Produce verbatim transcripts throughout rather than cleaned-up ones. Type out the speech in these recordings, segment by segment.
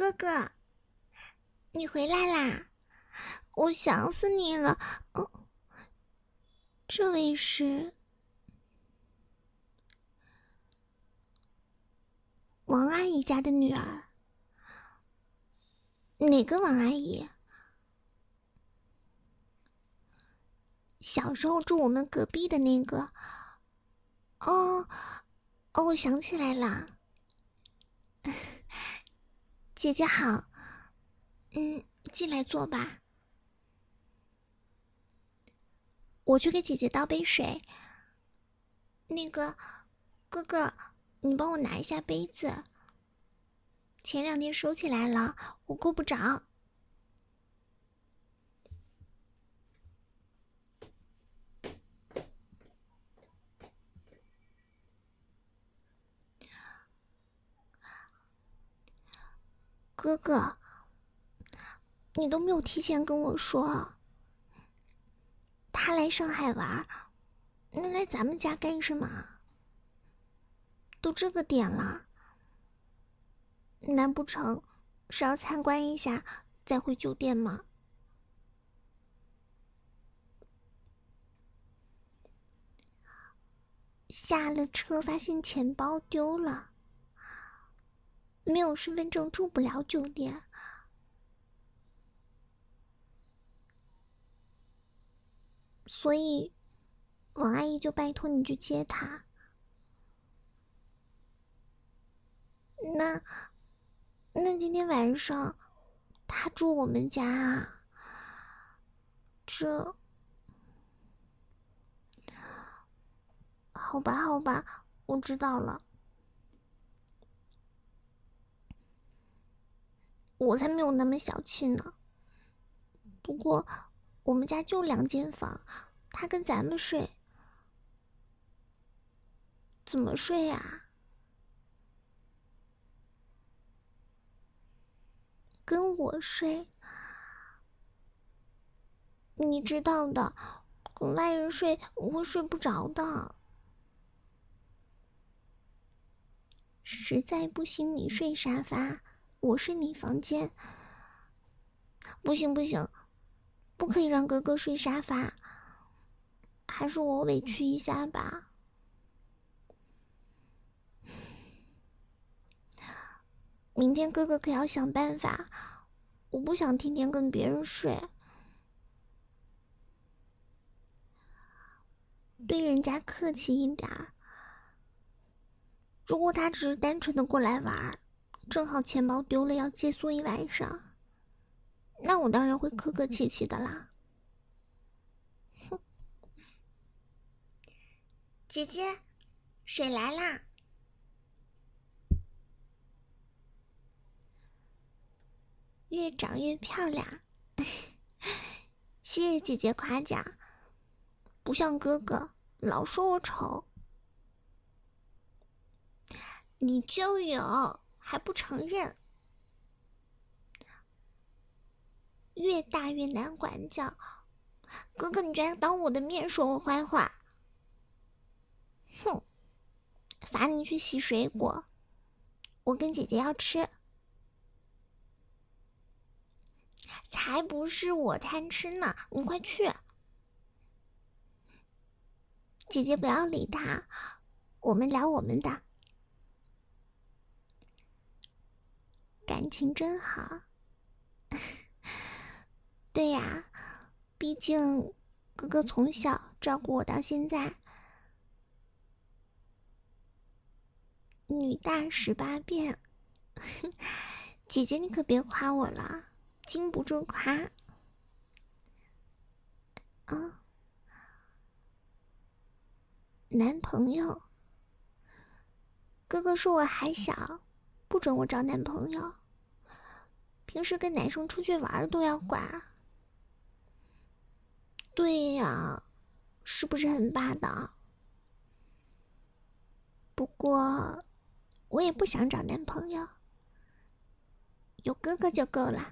哥哥，你回来啦！我想死你了。哦，这位是王阿姨家的女儿。哪个王阿姨？小时候住我们隔壁的那个。哦哦，我想起来了。姐姐好。嗯，进来坐吧。我去给姐姐倒杯水。那个哥哥，你帮我拿一下杯子，前两天收起来了，我够不着。哥哥，你都没有提前跟我说。他来上海玩，那来咱们家干什么？都这个点了，难不成是要参观一下再回酒店吗？下了车发现钱包丢了，没有身份证住不了酒店，所以王阿姨就拜托你去接他。那那今天晚上他住我们家啊？这好吧好吧，我知道了。我才没有那么小气呢。不过我们家就两间房，他跟咱们睡，怎么睡啊？跟我睡？你知道的，跟外人睡我会睡不着的。实在不行你睡沙发，我睡你房间。不行不行，不可以让哥哥睡沙发，还是我委屈一下吧。明天哥哥可要想办法，我不想天天跟别人睡，对人家客气一点儿。如果他只是单纯的过来玩，正好钱包丢了要借宿一晚上，那我当然会客客气气的啦。哼，姐姐，水来啦！越长越漂亮，谢谢姐姐夸奖。不像哥哥，老说我丑。你就有，还不承认？越大越难管教。哥哥，你居然当我的面说我坏话！哼，罚你去洗水果，我跟姐姐要吃。才不是我贪吃呢，你快去。姐姐不要理他，我们聊我们的。感情真好。对呀，毕竟哥哥从小照顾我到现在，女大十八变。姐姐你可别夸我了，经不住夸。啊，男朋友？哥哥说我还小，不准我找男朋友，平时跟男生出去玩都要管。对呀，是不是很霸道？不过我也不想找男朋友，有哥哥就够了。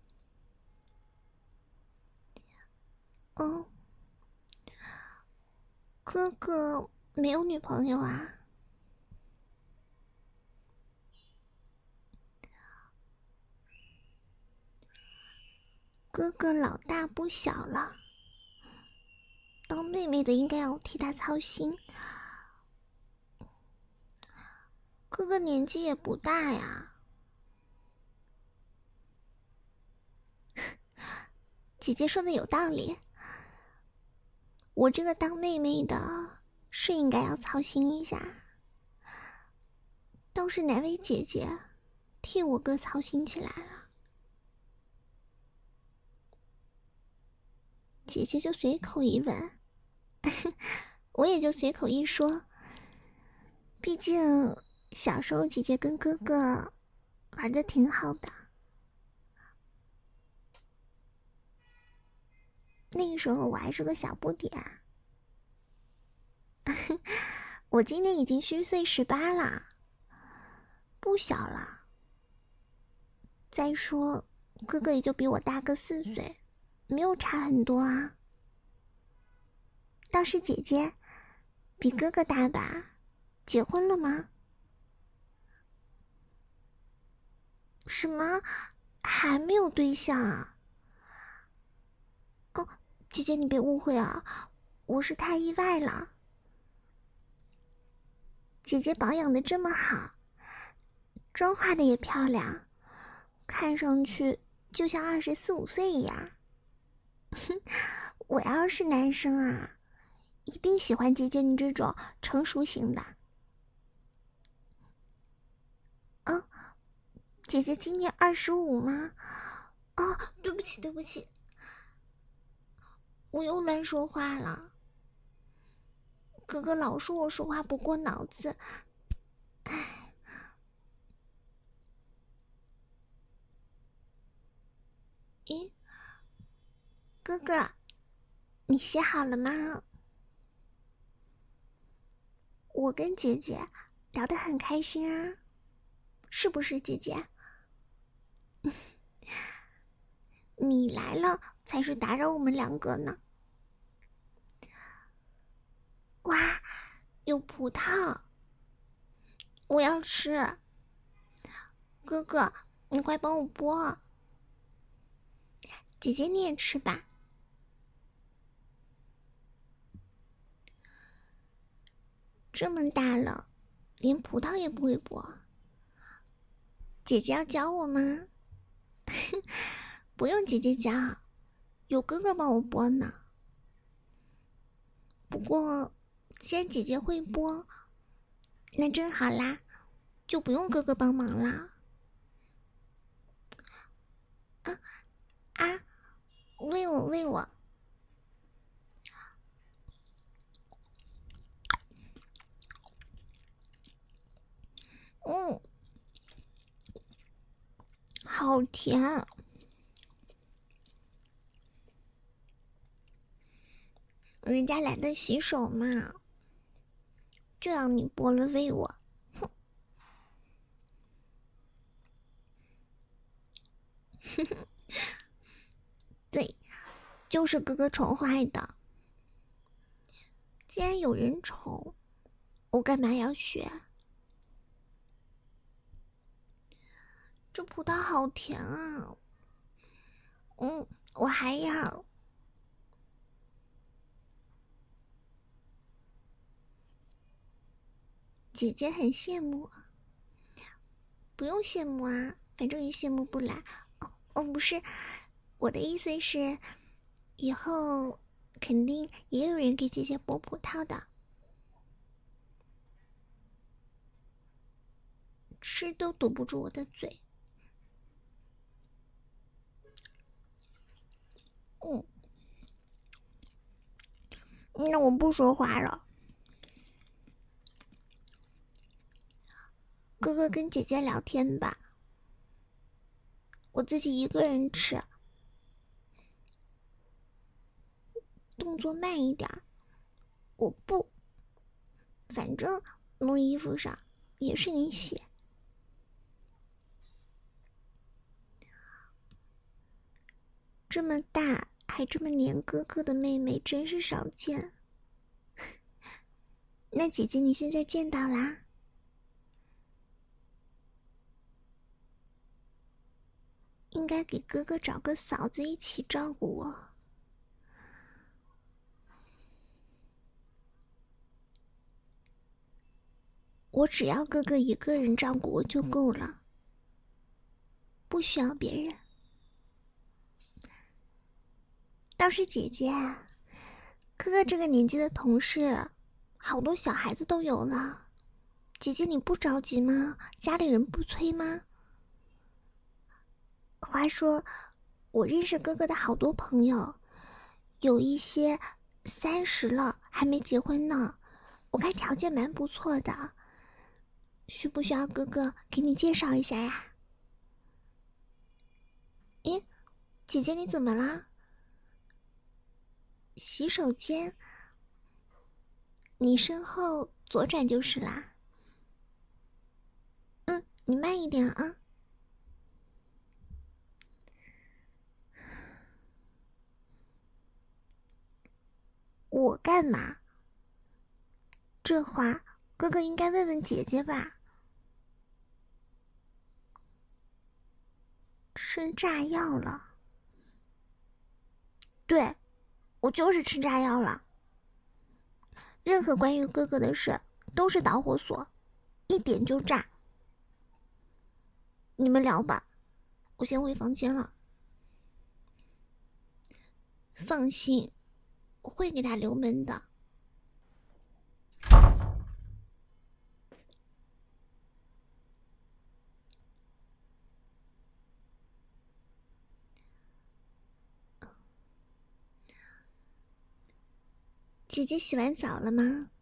嗯，哥哥没有女朋友啊？ 哥哥老大不小了，当妹妹的应该要替他操心。哥哥年纪也不大呀。姐姐说的有道理，我这个当妹妹的是应该要操心一下，倒是哪位姐姐替我哥操心起来了。姐姐就随口一问，我也就随口一说，毕竟小时候姐姐跟哥哥玩的挺好的，那个时候我还是个小不点。我今年已经虚岁十八了，不小了。再说哥哥也就比我大个四岁，没有差很多啊。倒是姐姐比哥哥大吧？结婚了吗？什么？还没有对象啊？哦，姐姐你别误会啊，我是太意外了。姐姐保养的这么好，妆化的也漂亮，看上去就像二十四五岁一样。我要是男生啊，一定喜欢姐姐你这种成熟型的。啊，姐姐今年二十五吗？哦，对不起对不起，我又乱说话了。哥哥老说我说话不过脑子，唉。咦，哥哥，你洗好了吗？我跟姐姐聊得很开心啊，是不是姐姐？你来了才是打扰我们两个呢。哇，有葡萄，我要吃。哥哥，你快帮我剥。姐姐你也吃吧。这么大了，连葡萄也不会剥，姐姐要教我吗？不用姐姐教，有哥哥帮我剥呢。不过既然姐姐会剥，那正好啦，就不用哥哥帮忙了。啊啊！喂我喂我！嗯，好甜。人家懒得洗手嘛，就让你剥了喂我。哼！对，就是哥哥宠坏的。既然有人宠，我干嘛要学？这葡萄好甜啊！嗯，我还要。姐姐很羡慕我，不用羡慕啊，反正也羡慕不来。哦哦，不是，我的意思是，以后肯定也有人给姐姐剥葡萄的，吃都堵不住我的嘴。嗯，那我不说话了。哥哥跟姐姐聊天吧，我自己一个人吃，动作慢一点。我不，反正弄衣服上也是你洗。这么大还这么黏哥哥的妹妹真是少见。那姐姐你现在见到啦？ 应该给哥哥找个嫂子一起照顾我。我只要哥哥一个人照顾我就够了，不需要别人。倒是姐姐啊，哥哥这个年纪的同事，好多小孩子都有了。姐姐你不着急吗？家里人不催吗？话说，我认识哥哥的好多朋友，有一些三十了还没结婚呢，我看条件蛮不错的。需不需要哥哥给你介绍一下呀？咦，姐姐你怎么啦？洗手间，你身后左转就是啦。嗯，你慢一点啊。我干嘛？这话哥哥应该问问姐姐吧。吃炸药了？对，我就是吃炸药了。任何关于哥哥的事都是导火索，一点就炸。你们聊吧，我先回房间了。放心，我会给他留门的。姐姐洗完澡了吗？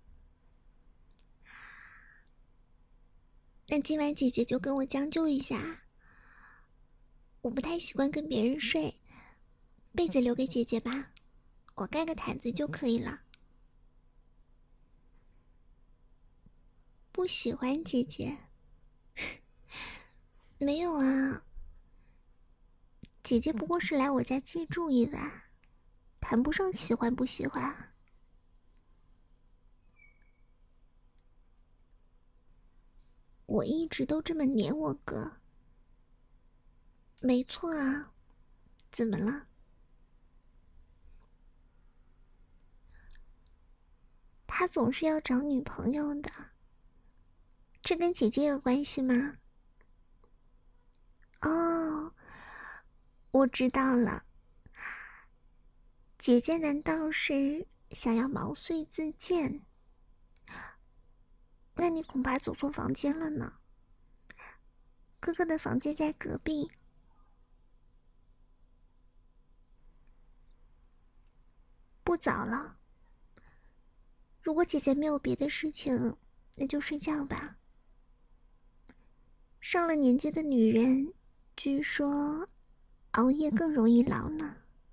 那今晚姐姐就跟我将就一下，我不太习惯跟别人睡，被子留给姐姐吧，我盖个毯子就可以了。不喜欢姐姐？没有啊，姐姐不过是来我家借住一晚，谈不上喜欢不喜欢。我一直都这么黏我哥。没错啊，怎么了？他总是要找女朋友的，这跟姐姐有关系吗？哦，我知道了。姐姐难道是想要毛遂自荐？那你恐怕走错房间了呢。哥哥的房间在隔壁。不早了，如果姐姐没有别的事情，那就睡觉吧。上了年纪的女人，据说熬夜更容易老呢。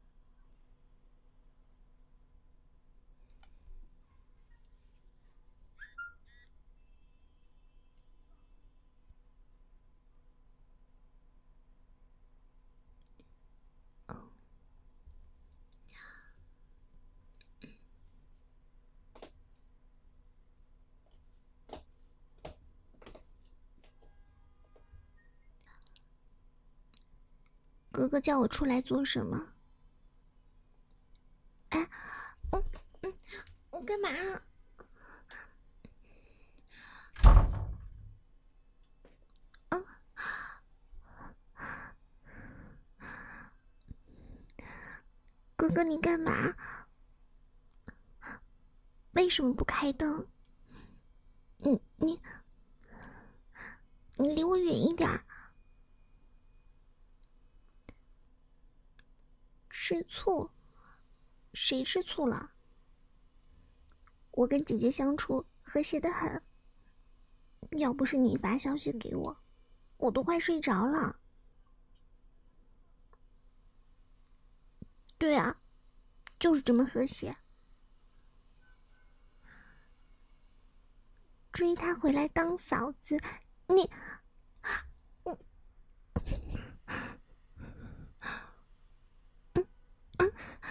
哥哥叫我出来做什么？哎，嗯嗯，我干嘛？嗯，哥哥你干嘛？为什么不开灯？你你你离我远一点。吃醋？谁吃醋了？我跟姐姐相处和谐得很，要不是你发消息给我，我都快睡着了。对啊，就是这么和谐。追她回来当嫂子，你，嗯嗯嗯，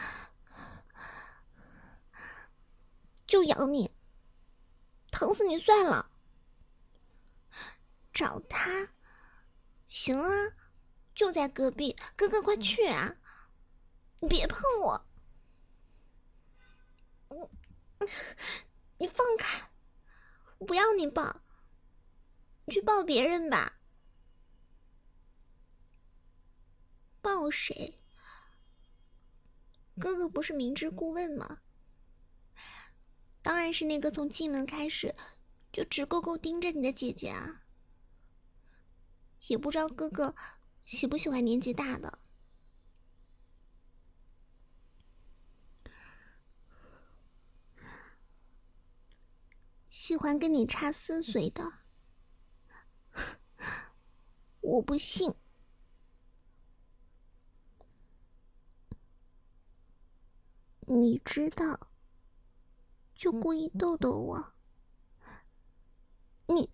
就咬你，疼死你算了。找他，行啊， 就在隔壁，哥哥快去啊！你别碰我！我，你放开！我不要你抱，你去抱别人吧。抱谁？哥哥不是明知故问吗？当然是那个从进门开始就直勾勾盯着你的姐姐啊！也不知道哥哥喜不喜欢年纪大的。喜欢跟你差四岁的，我不信。你知道，就故意逗逗我。你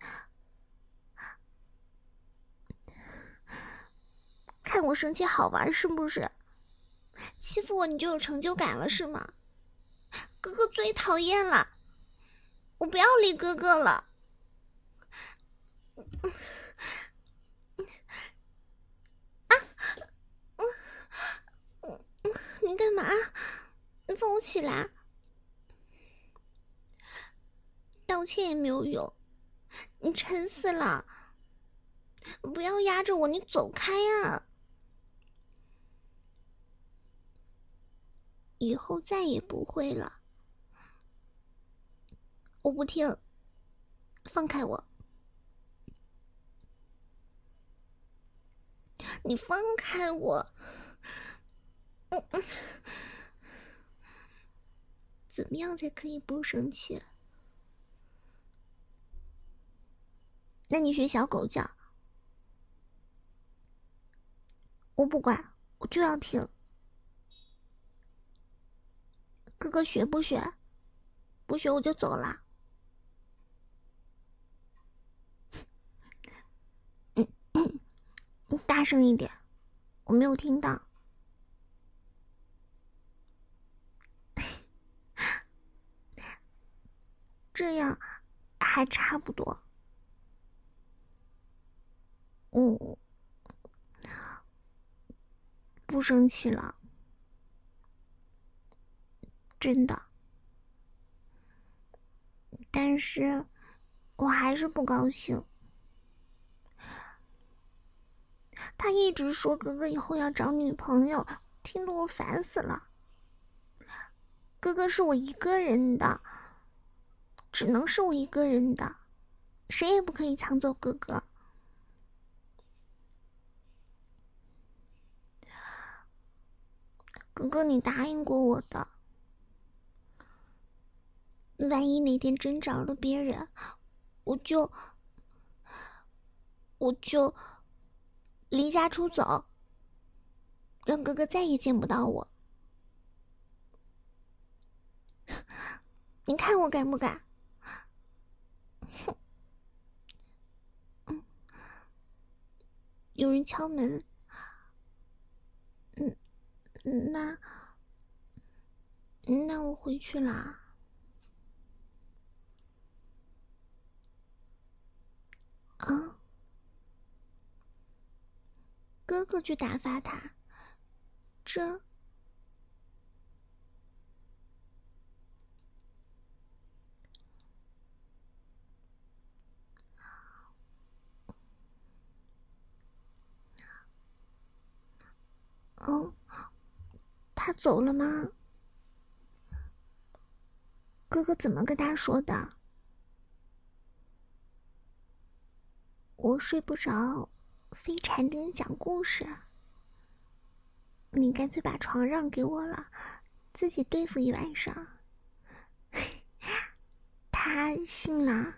看我生气好玩是不是？欺负我你就有成就感了是吗？哥哥最讨厌了，我不要理哥哥了。啊！你干嘛？你放我起来！道歉也没有用，你沉死了！不要压着我，你走开啊！以后再也不会了。我不听，放开我！你放开我！嗯嗯，怎么样才可以不生气？那你学小狗叫，我不管，我就要听。哥哥学不学？不学我就走了。嗯嗯，你大声一点，我没有听到。这样还差不多。嗯，不生气了，真的。但是我还是不高兴。他一直说哥哥以后要找女朋友，听得我烦死了。哥哥是我一个人的，只能是我一个人的，谁也不可以抢走哥哥。哥哥，你答应过我的，万一哪天真找了别人，我就我就离家出走，让哥哥再也见不到我。你看我敢不敢？哼！嗯，有人敲门。嗯，那那我回去啦。啊！哥哥去打发他，这哦，他走了吗？哥哥怎么跟他说的？我睡不着，非缠着你讲故事。你干脆把床让给我了，自己对付一晚上。他信了。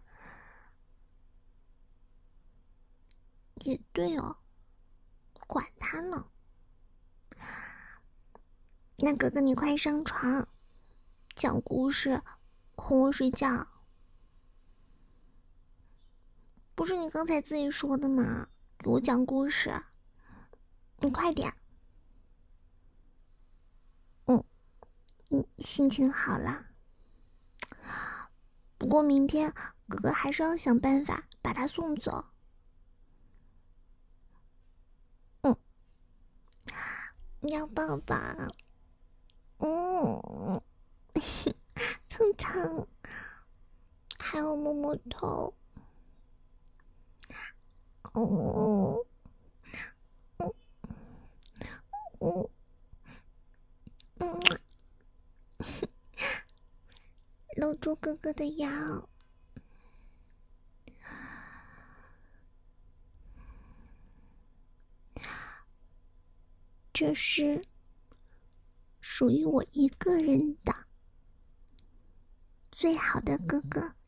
也对哦，管他呢。那哥哥你快上床，讲故事，哄我睡觉。不是你刚才自己说的吗？给我讲故事，你快点。嗯，嗯，心情好了。不过明天哥哥还是要想办法把他送走。嗯， 要抱抱，嗯，蹭蹭，还有摸摸头，哦，嗯嗯嗯，搂住哥哥的腰。这是属于我一个人的最好的哥哥。